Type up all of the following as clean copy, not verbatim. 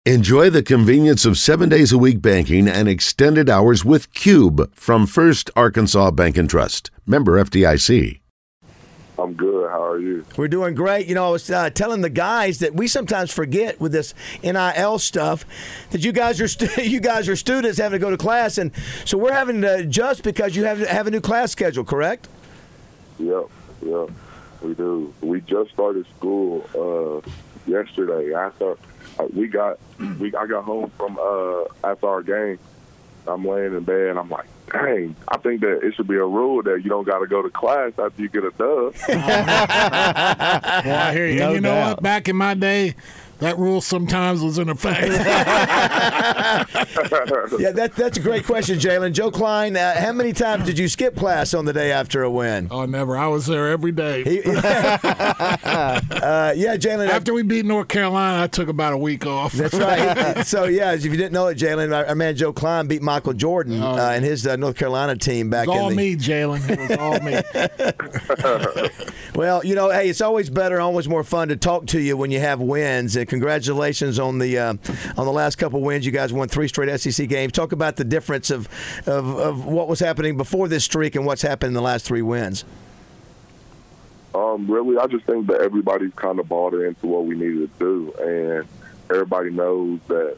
Enjoy the convenience of 7 days a week banking and extended hours with Cube from First Arkansas Bank and Trust. Member FDIC. I'm good. How are you? We're doing great. You know, I was telling the guys that we sometimes forget with this NIL stuff that you guys are students having to go to class, and so we're having to adjust because you have a new class schedule, correct? Yep, we do. We just started school yesterday. After I got home from after our game. I'm laying in bed. I'm like, dang, I think that it should be a rule that you don't got to go to class after you get a dub. Well, I hear you. No And you know doubt. what? Back in my day, that rule sometimes was in effect. Yeah, that's a great question, Jalen. Joe Klein, how many times did you skip class on the day after a win? Oh, never. I was there every day. Yeah, Jalen. After we beat North Carolina, I took about a week off. That's right. So, yeah, if you didn't know it, Jalen, our man Joe Klein beat Michael Jordan and his North Carolina team back It was all in the me, Jalen. It was all me. Well, you know, hey, it's always better, always more fun to talk to you when you have wins. And congratulations on the last couple wins. You guys won 3 straight SEC games. Talk about the difference of what was happening before this streak and what's happened in the last 3 wins. Really, I just think that everybody's kind of bought into what we needed to do, and everybody knows that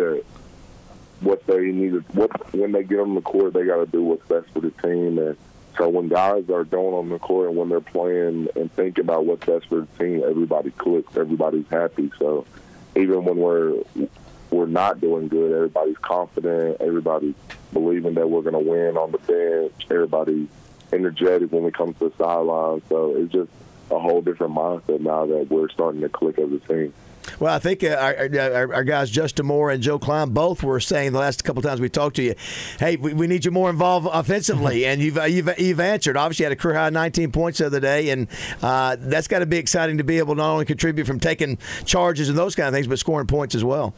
what they needed. When they get on the court, they got to do what's best for the team. And so when guys are going on the court and when they're playing and thinking about what's best for the team, everybody clicks. Everybody's happy. So even when we're not doing good, everybody's confident. Everybody's believing that we're going to win on the bench. Everybody's energetic when we come to the sideline. So it's just a whole different mindset now that we're starting to click as a team. Well, I think our guys Justin Moore and Joe Klein both were saying the last couple of times we talked to you, hey, we need you more involved offensively, and you've answered. Obviously, you had a career high 19 points the other day, and that's got to be exciting to be able to not only contribute from taking charges and those kind of things, but scoring points as well.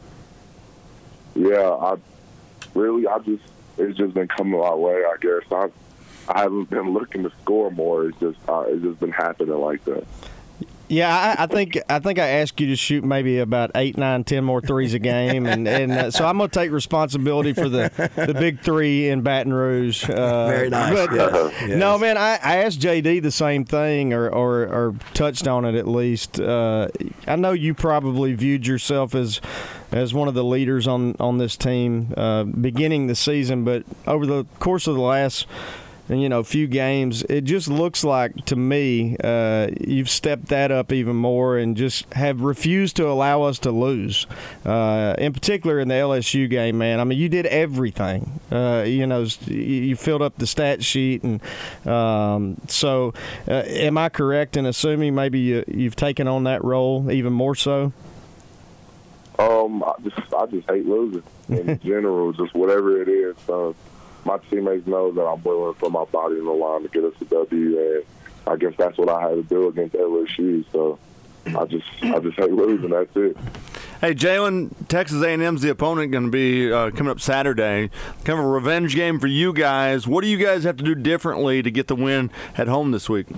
Yeah, it's just been coming my way. I guess I haven't been looking to score more. It's just been happening like that. Yeah, I think I asked you to shoot maybe about 8, 9, 10 more threes a game, and so I'm going to take responsibility for the big 3 in Baton Rouge. Very nice. But, Yes. No, man, I asked JD the same thing, or touched on it at least. I know you probably viewed yourself as one of the leaders on this team beginning the season, but over the course of the last few games, it just looks like to me you've stepped that up even more and just have refused to allow us to lose. In particular in the LSU game, man. I mean, you did everything. You filled up the stat sheet, and so am I correct in assuming maybe you've taken on that role even more so? I just hate losing in general, just whatever it is. My teammates know that I'm willing to put my body in the line to get us a W, and I guess that's what I had to do against LSU. So I just hate losing. That's it. Hey, Jalen, Texas A&M's the opponent going to be coming up Saturday. Kind of a revenge game for you guys. What do you guys have to do differently to get the win at home this week?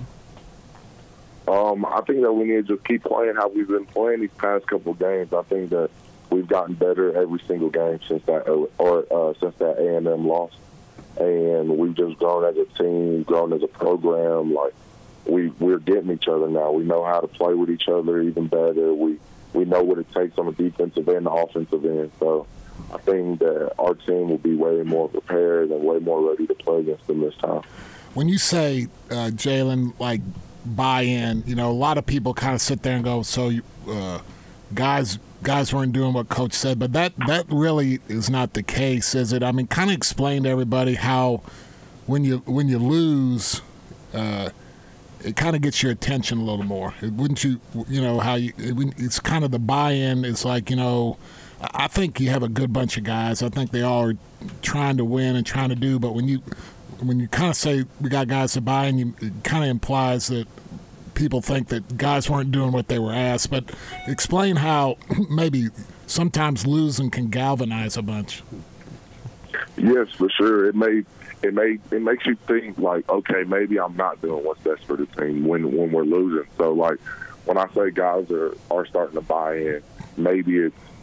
I think that we need to just keep playing how we've been playing these past couple of games. I think that we've gotten better every single game since that A&M loss. And we've just grown as a team, grown as a program. Like we're getting each other now. We know how to play with each other even better. We know what it takes on the defensive end, the offensive end. So I think that our team will be way more prepared and way more ready to play against them this time. When you say, Jalen, like buy-in, a lot of people kind of sit there and go, so guys weren't doing what Coach said, but that really is not the case, is it? I mean, kind of explain to everybody how when you lose, it kind of gets your attention a little more. Wouldn't you? It's kind of the buy-in. It's like I think you have a good bunch of guys. I think they all are trying to win and trying to do. But when you kind of say we got guys to buy in, it kind of implies that people think that guys weren't doing what they were asked. But explain how maybe sometimes losing can galvanize a bunch. Yes, for sure. It makes you think like, okay, maybe I'm not doing what's best for the team when we're losing. So like when I say guys are starting to buy in, maybe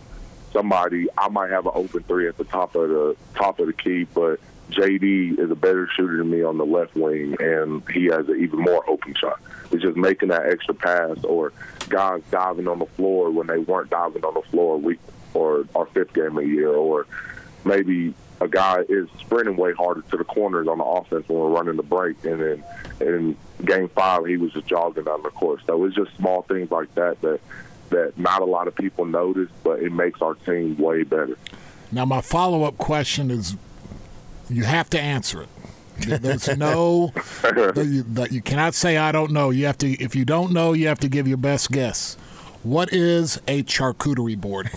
somebody, I might have an open three at the top of the key, but JD is a better shooter than me on the left wing, and he has an even more open shot. It's just making that extra pass, or guys diving on the floor when they weren't diving on the floor or our fifth game of the year, or maybe a guy is sprinting way harder to the corners on the offense when we're running the break, and then in game 5 he was just jogging down the court. So it's just small things like that not a lot of people notice, but it makes our team way better. Now, my follow-up question is, you have to answer it. There's no that you cannot say I don't know. You have to. If you don't know, you have to give your best guess. What is a charcuterie board?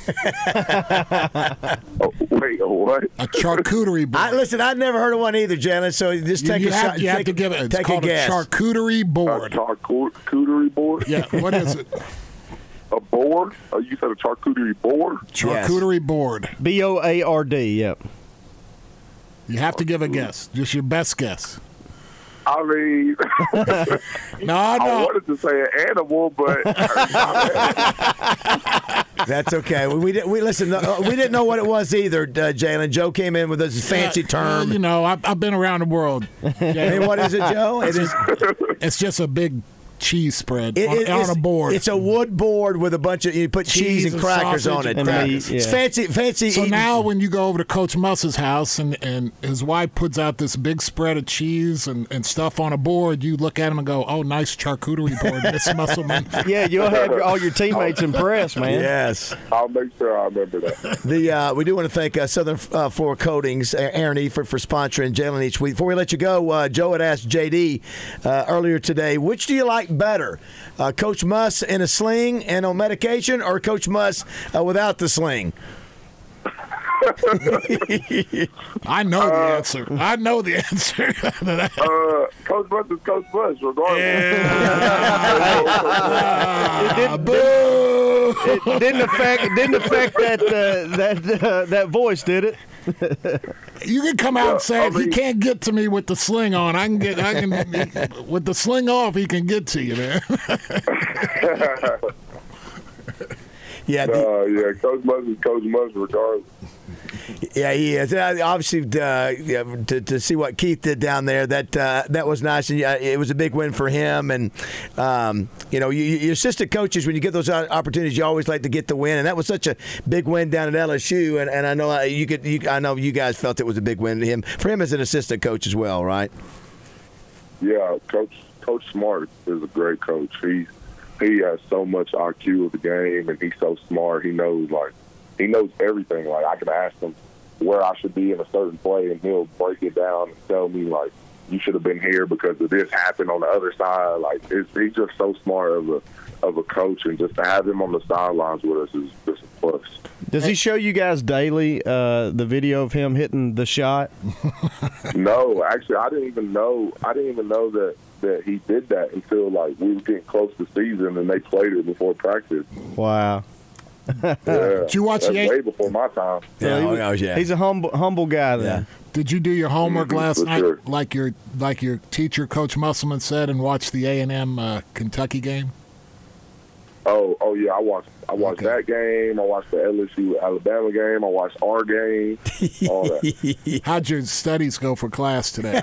Wait, what? A charcuterie board. Listen, I've never heard of one either, Jalen. So just take a shot. You have to give it. It's called a guess. charcuterie board. A charcuterie board? Yeah. What is it? A board? You said a charcuterie board? Charcuterie board. BOARD. Yep. You have to give a guess. Just your best guess. I mean, I wanted to say an animal, but that's okay. We listen. We didn't know what it was either, Jalen. Joe came in with this fancy term. I've been around the world. Hey, what is it, Joe? It's just a big cheese spread on a board. It's a wood board with a bunch of, you put cheese and crackers on it. It's fancy. So now when you go over to Coach Muss's house and his wife puts out this big spread of cheese and stuff on a board, you look at him and go, "Oh, nice charcuterie board, Miss Musselman." Yeah, you'll have all your teammates impressed, man. Yes. I'll make sure I remember that. We do want to thank Southern Florida Coatings, Aaron Eford, for sponsoring Jalen each week. Before we let you go, Joe had asked JD earlier today, which do you like better, Coach Muss in a sling and on medication, or Coach Muss without the sling? I know the answer. I know the answer. Coach Muss is Coach Muss, regardless. It didn't affect that voice, did it? You can come out and say if he can't get to me with the sling on, I can with the sling off, he can get to you, man. Coach Muss is Coach Muss, regardless. Yeah, he is. Obviously, to see what Keith did down there, that was nice, and it was a big win for him. And your assistant coaches, when you get those opportunities, you always like to get the win, and that was such a big win down at LSU. And I know I know you guys felt it was a big win for him as an assistant coach as well, right? Yeah, Coach Smart is a great coach. He has so much IQ of the game, and he's so smart. He knows everything. Like, I can ask him where I should be in a certain play, and he'll break it down and tell me, like, you should have been here because of this happened on the other side. Like, he's just so smart of a coach, and just to have him on the sidelines with us is just a plus. Does he show you guys daily the video of him hitting the shot? No, actually, I didn't even know that he did that until, like, we were getting close to season and they played it before practice. Wow. Yeah, did you watch that's way before my time. Yeah, he's a humble guy then. Yeah. Did you do your homework last night, sure. like your teacher, Coach Musselman, said, and watch the A&M Kentucky game? Oh yeah, I watched that game. I watched the LSU Alabama game. I watched our game. All that. How'd your studies go for class today?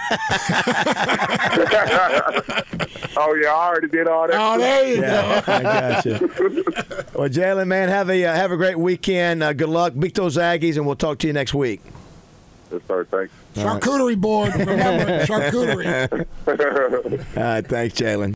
Oh yeah, I already did all that. Oh, there you go. I got you. Well, Jalen, man, have a great weekend. Good luck. Beat those Aggies, and we'll talk to you next week. Yes, sir. Thanks. Charcuterie board. Remember, charcuterie. All right, thanks, Jalen.